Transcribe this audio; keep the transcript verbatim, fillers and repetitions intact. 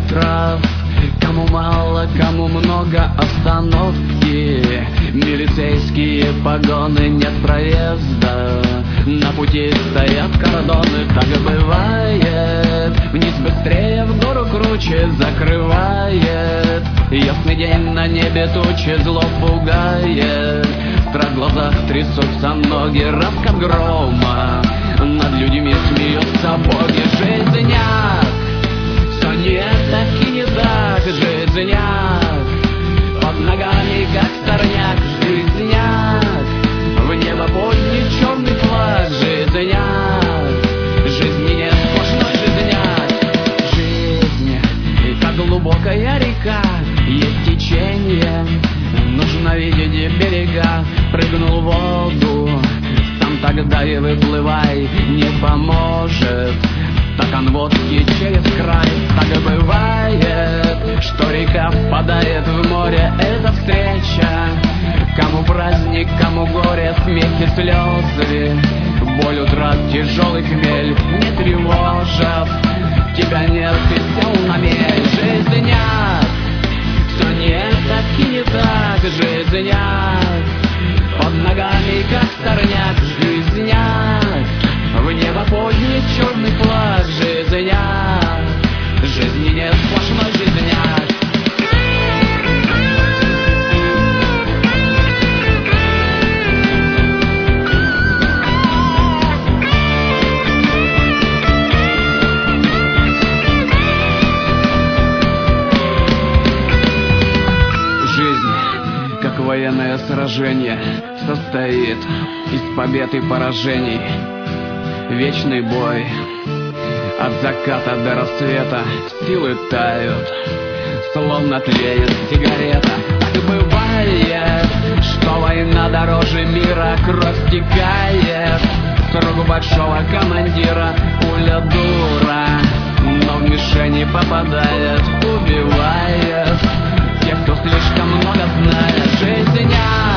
километров. Кому мало, кому много остановки. Милицейские погоны, нет проезда. На пути стоят кордоны, так и бывает. Вниз быстрее, в гору круче закрывает. Ясный день, на небе тучи, зло пугает. Страх в глазах, трясутся ноги, раскат грома. Над людьми смеются боги. Жизняк, все не так и не так. Жизняк, под ногами как сорняк. Жизняк, в небо поднят черный флаг. Жизняк, жизни нет сплошной жизняк. Жизнь, как глубокая река, есть течение, нужно видеть берега. Прыгнул в воду, сам тогда и выплывай. Не поможет стакан водки через край. Так и бывает, что река впадает в море. Это встреча, кому праздник, кому горе, смех и слезы, боль утрат, тяжелый хмель. Не тревожат, тебя нет, ты сел на мель. Жизняк, все не так и не так. Жизняк, под ногами как сорняк. Жизняк, в небо поднят черный флаг. Жизняк, жизни нет сплошной жизняк. Военное сражение состоит из побед и поражений. Вечный бой от заката до рассвета. Силы тают, словно тлеет сигарета. Так и бывает, что война дороже мира. Кровь стекает с рук большого командира. Пуля дура, но в мишени попадает. Убивает тех, кто слишком много знает. Жизняк,